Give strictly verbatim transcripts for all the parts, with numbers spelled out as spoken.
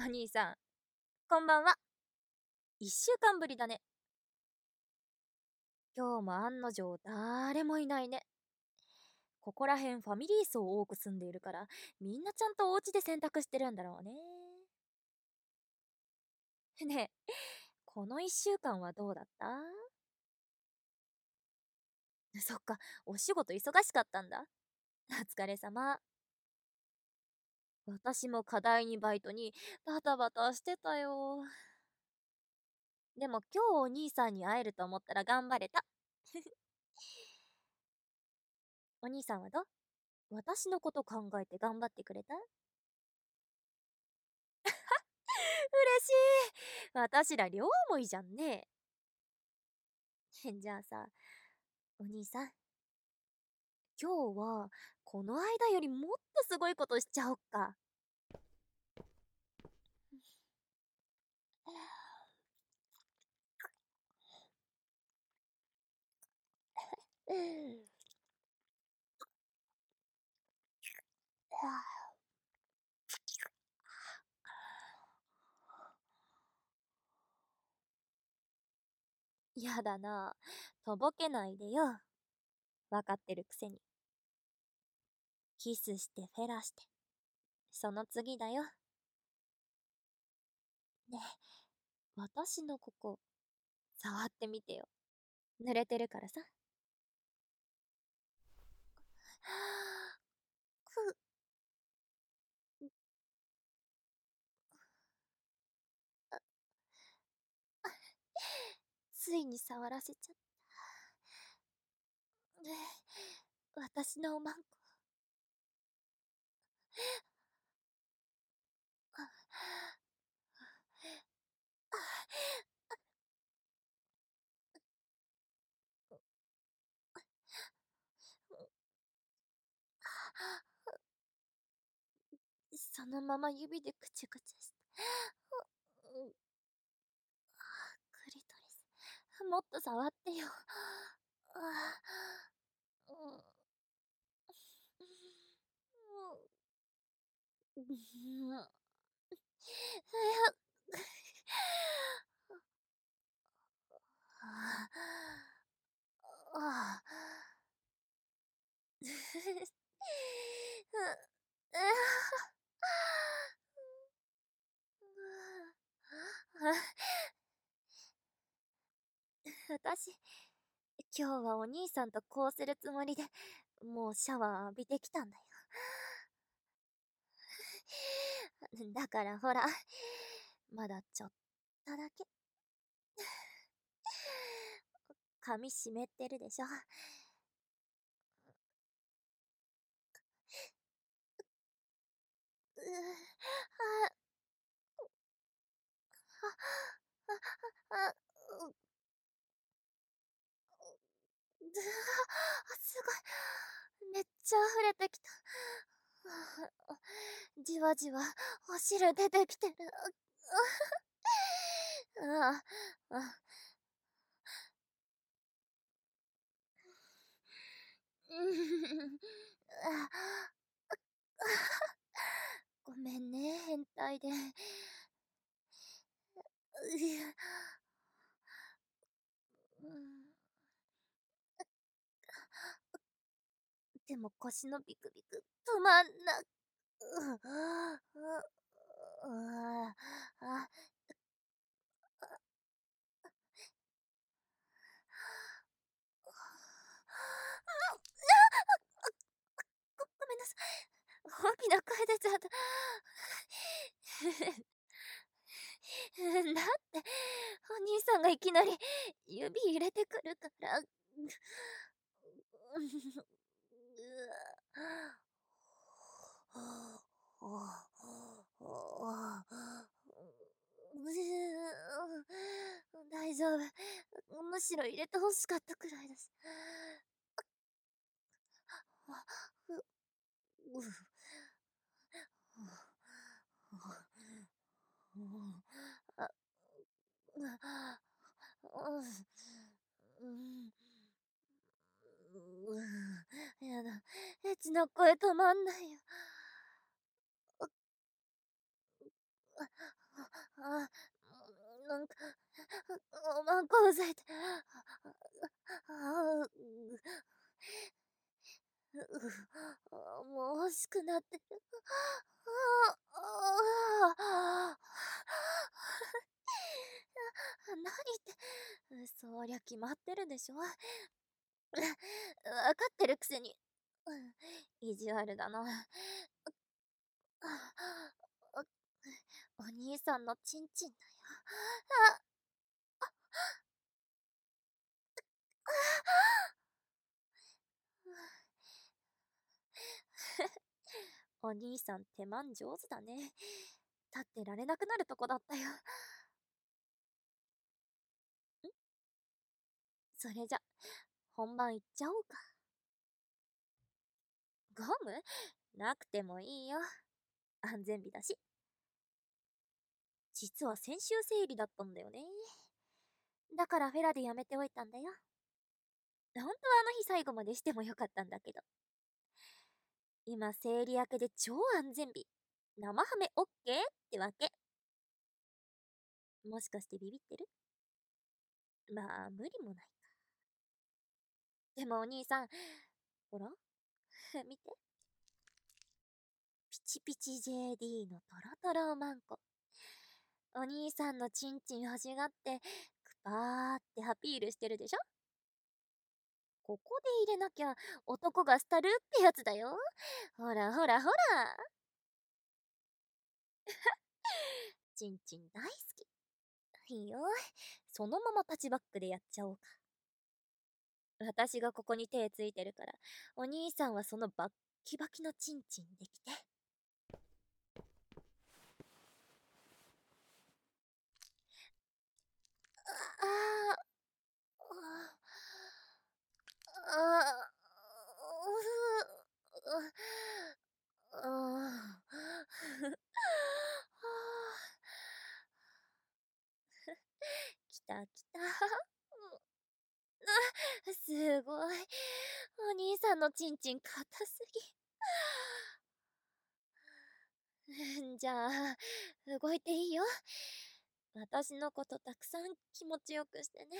お兄さん、こんばんは。一週間ぶりだね。今日も案の定誰もいないね。ここらへんファミリー層多く住んでいるから、みんなちゃんとお家で洗濯してるんだろうね。ねえ、この一週間はどうだった？そっか、お仕事忙しかったんだ。お疲れ様。私も課題にバイトにバタバタしてたよ。でも今日お兄さんに会えると思ったら頑張れた。お兄さんはどう？私のこと考えて頑張ってくれた？嬉しい。私ら両思いじゃんね。じゃあさ、お兄さん、今日はこの間よりもっとすごいことしちゃおっか。やだな。とぼけないでよ。わかってるくせに。キスしてフェラして。その次だよ。ねえ、私のここ、触ってみてよ。濡れてるからさ。く、ついに触らせちゃった。ねえ、私のおまんこ。そのまま指でくちゃくちゃして。うん、クリトリス。もっと触ってよ。ああ、うん、うん、うん、ああ、私、今日はお兄さんとこうするつもりで、もうシャワー浴びてきたんだよ。だからほら、まだちょっとだけ、髪湿ってるでしょ。うあ、あ、あ、う、ずすごい。めっちゃ溢れてきた。じわじわ、お汁出てきてる。ああ、あ、うんあごめんね、変態で。うやうんでも腰のビクビク止まんなく、うあああごごめんなさい。大きな声出ちゃった。だって、お兄さんがいきなり指入れてくるから。大丈夫。むしろ入れて欲しかったくらいだし。うあ、うん、うん、やだ、エッチな声止まんないよ。 あ、なんか、おまんこうざいて、ああ、う、う、あ、もう惜しくなってる。ああ、ああ。何言って、そりゃ決まってるでしょ。わかってるくせに、意地悪だな。お兄さんのチンチンだよ。あ、お兄さん手間上手だね。立ってられなくなるとこだったよ。ん、それじゃ、本番いっちゃおうか。ゴムなくてもいいよ。安全日だし。実は先週生理だったんだよね。だからフェラでやめておいたんだよ。本当はあの日最後までしてもよかったんだけど。今生理明けで超安全日。生ハメオッケーってわけ。もしかしてビビってる？まあ無理もないか。でもお兄さん、ほら見て。ピチピチ ジェーディー のトロトロマンコ。お兄さんのチンチン欲しがって、クパーってアピールしてるでしょ。ここで入れなきゃ男が廃るってやつだよ。ほらほらほら。チンチン大好き。いいよ。そのままタッチバックでやっちゃおうか。私がここに手ついてるから、お兄さんはそのバッキバキのチンチンできて。ああ、ああ、あ来た来た。あ、すごい。お兄さんのチンチン硬すぎ。じゃあ、動いていいよ。私のことたくさん気持ちよくしてね。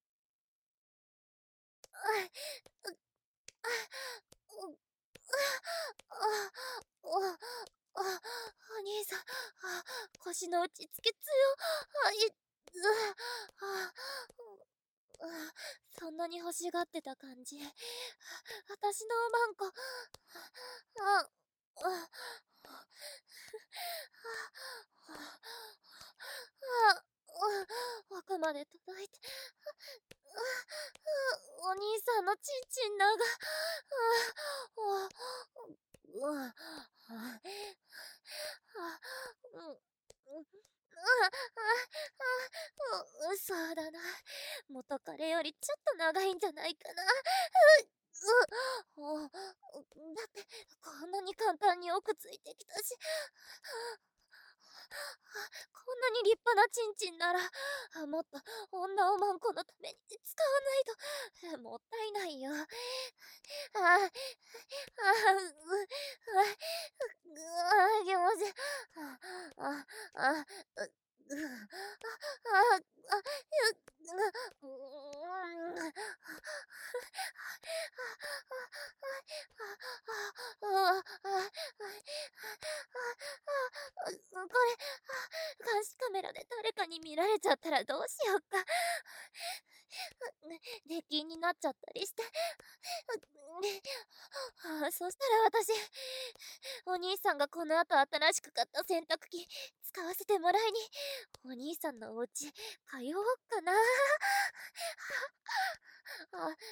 あ、う、あ、う、あ、あ、あ、お兄さん、あ、腰の打ちつけ強。あ、い、う、あ、う、あ、そんなに欲しがってた感じ。私のマンコ、あ、あ、あ、奥まで届いて。お兄さんのチンチン長。あ、あ、あ、あ、うん、うん、あ、あ、そうだな。元彼よりちょっと長いんじゃないかな。う、う、だって、こんなに簡単に奥ついてきたし。こんなに立派なチンチンなら、もっと女おまんこのために使わないと、もったいないよ。ああ、ああ、う、あ、うわ、気持ちいい。あ、あ、あ、う、う、あ、あ、あ、ゆ、う、うーん。ああ、あ、これ、監視カメラで誰かに見られちゃったらどうしようか。出禁になっちゃったりして。あ、そしたら私、お兄さんがこの後新しく買った洗濯機使わせてもらいに、お兄さんのお家通おうかな。あ、う、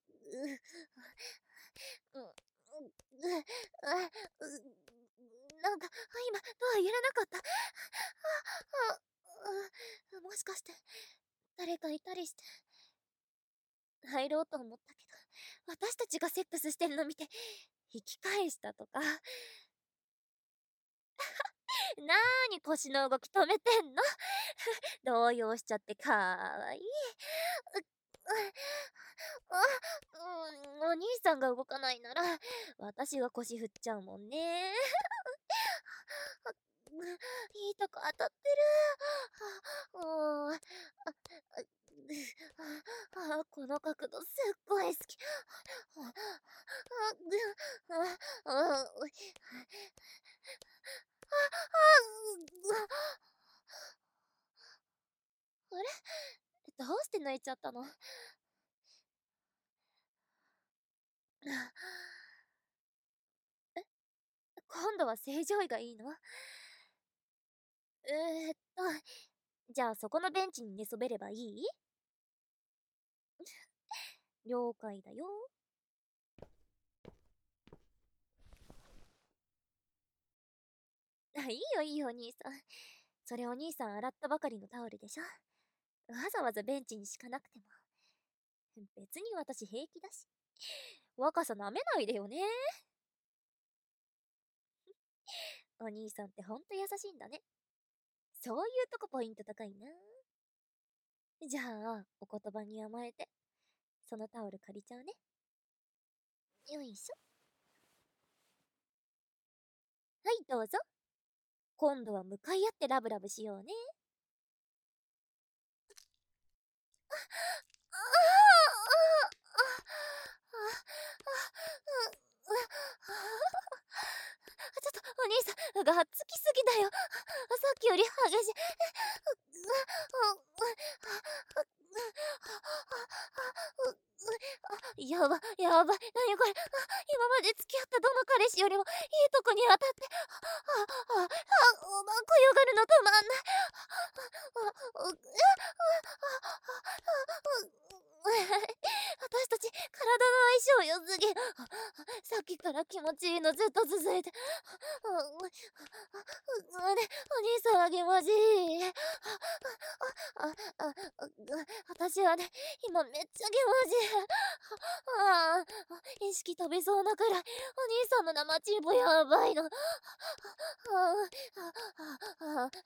う、う、う、あ、う、なんか、今、ドア揺れなかった。あ、あ、う、もしかして、誰かいたりして。入ろうと思ったけど、私たちがセックスしてるの見て、引き返したとか。なーに腰の動き止めてんの。動揺しちゃってかわいい。う、あ、うん、お兄さんが動かないなら、私が腰振っちゃうもんね。 いいとこ当たってる。あ、あ、あ、あ、あ、この角度すっごい好き。あ、あ、あ、あ、あ、あれ、どうして泣いちゃったの？今度は正常位がいいの？えーっと、じゃあそこのベンチに寝そべればいい？了解だよ。あ、いいよいいよ、お兄さん。それお兄さん洗ったばかりのタオルでしょ。わざわざベンチに敷かなくても。別に私平気だし。若さなめないでよね。お兄さんってほんと優しいんだね。そういうとこポイント高いな。じゃあ、お言葉に甘えて、そのタオル借りちゃうね。よいしょ。はい、どうぞ。今度は向かい合ってラブラブしようね。ああ、ああ、ああ、ちょっと、お兄さん、がっつきすぎだよ。さっきより激しい。やば、やばい。なにこれ。今まで付き合ったどの彼氏よりもいいとこに当たって。あ、あ、あ、あ、こよがるの止まんない。あ、あ、私たち、体の相性良すぎ。さっきから気持ちいいのずっと続いて。あれ、お兄さんは気持ちいい。あ、あ、あ、私はね、今めっちゃ気持ちいい。ああ、意識飛びそうなくらい、お兄さんの生チンポやばいの。ああ、ああ、あ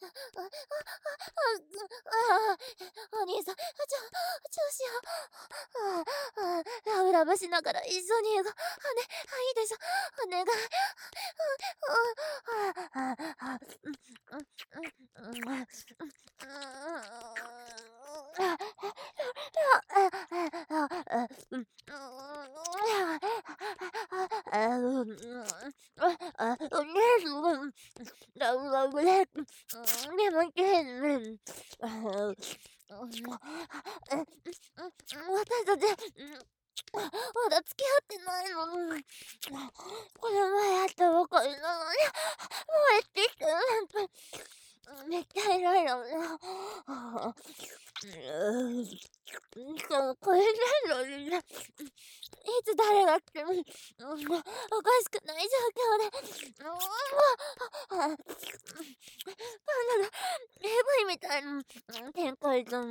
あ、お兄さん、ちょ、調子よ。ああ、ラブラブしながら一緒に、はね、いいでしょ。お願い。ああ、あ、うん、うん、うん、うん、私たち、まだ付き合ってないのに。この前会ったばかりなのに、もうえってきてるなんて。めっちゃ偉いのね。しかもこれなのにね。いつ誰が来ても、うん、おかしくない状況で。うん、あ、なんだか エーブイ みたいな展開だ。うん。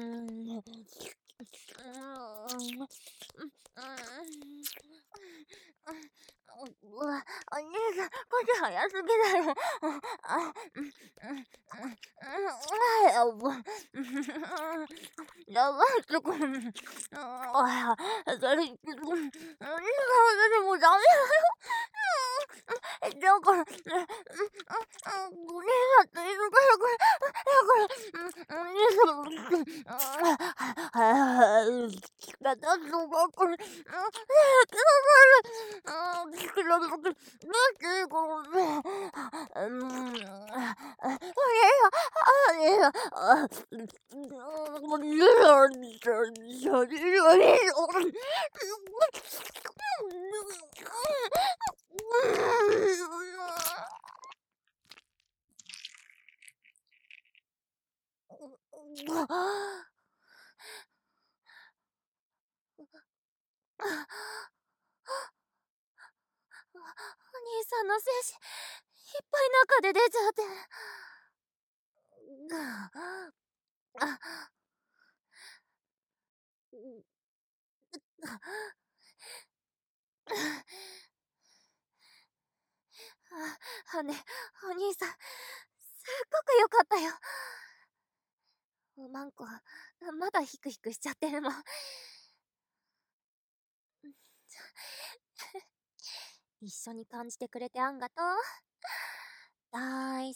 うわ、お兄さん、こっち早すぎだよ。あ、うん、うん、うん、やばい。やばいってこれ。あ、それ、お兄さん、私もうダメだよ。だから、ね、うん、うん、お兄さんって言うからこれ、だから、うん、お兄さん、だってそここれ、うん、ねえ、ください。うん、ください。どうしてこのね、うん、お兄さん、お兄さん、あ、お兄さん、お兄さん、お兄さんの精子、いっぱい中で出ちゃって。あ、あ、ね、お兄さん、すっごく良かったよ。おまんこ、まだヒクヒクしちゃってるもん。一緒に感じてくれてあんがとう。だい